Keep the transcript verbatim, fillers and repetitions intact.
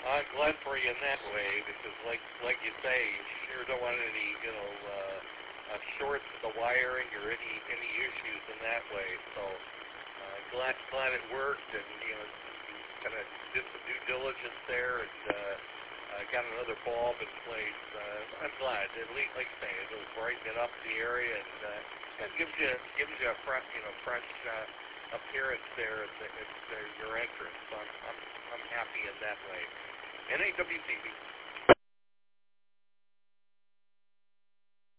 I'm glad for you in that way because, like like you say, you sure don't want any, you know, uh, uh, shorts in the wiring or any any issues in that way. So uh, glad glad it worked, and you know, kind of did some due diligence there, and uh, uh, got another bulb in place. Uh, I'm glad. At least, like I say, it'll brighten it up the area, and uh, it gives you gives you a fresh, you know, fresh uh, appearance there at, the, at the, your entrance. So I'm, I'm I'm happy in that way. N A W T V.